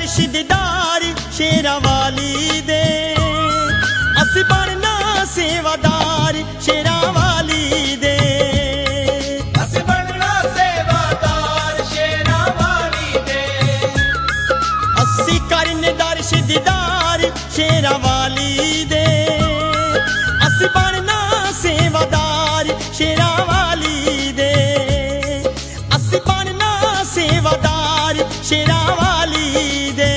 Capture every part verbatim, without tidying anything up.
दर्श दीदार शेरा वाली दे, असी बनना सेवादार शेरा वाली दे। असी बनना सेवादार शेरा वाली दे, असी करने दर्श दीदार शेरा वाली दे, असी बनना सेवादार शेरा वाली दे, असी बनना सेवादार शेरा वाली दे।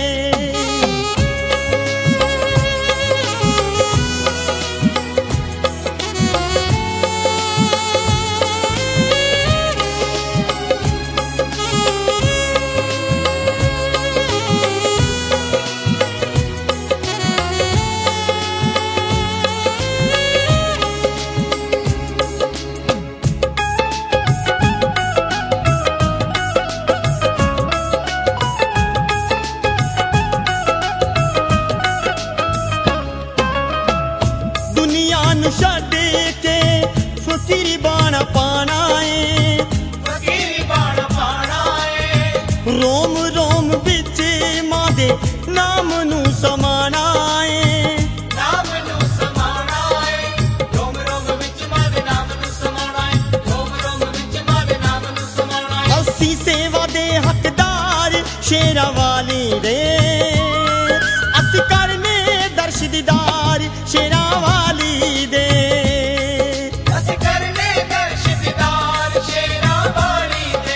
छड़ के फकीरी बाण पाना है, फकीरी बाण पाना है, रोम रोम बिच मां दे नाम नू समाना है, नाम नू समाना है, रोम रोम विच मां दे नाम नू समाना है, रोम रोम विच मां दे नाम नू समाना है। असी सेवा दे हकदार शेरा वाली दे, असी करने दर्श दीदार शेरा वाली दे। असी करने दर्श दीदार शेरा वाली दे।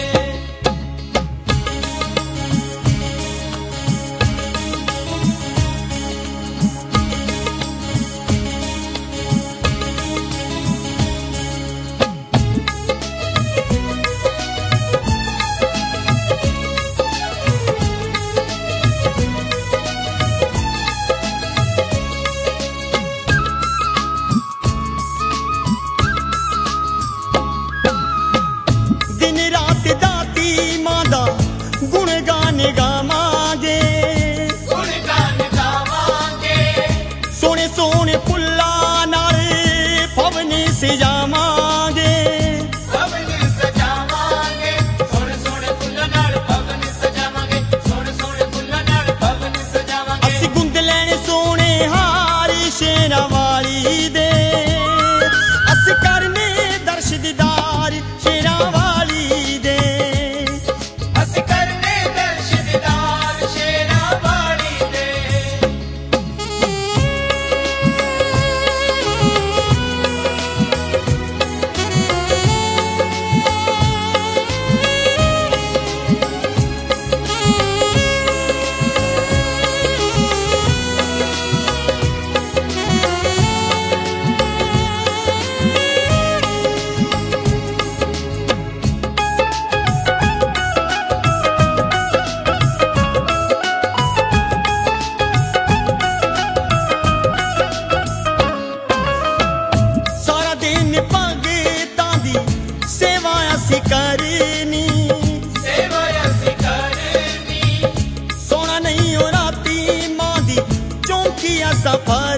दिन रात दाती मां दा गुण गाने गावांगे, गुण गान गावांगे, सोने सोने फुल्ला नाल पवने सजावांगे, पवन सजावांगे, सोने सोने फुल्लां नाल पवन सजावांगे, सोने सोने फुल्लां नाल पवन सजावांगे। असी गुंद लैने सोने हार शेरा वाली दे, असी करने दर्श दीदार शेरा वाली दे। असी करने दर्श दीदार शेरा वाली दे। सारा दिन भगतां दी सेवा असी करनी, सेवा असी करनी, सोना नहीं हो राती मां दी चौंकी असा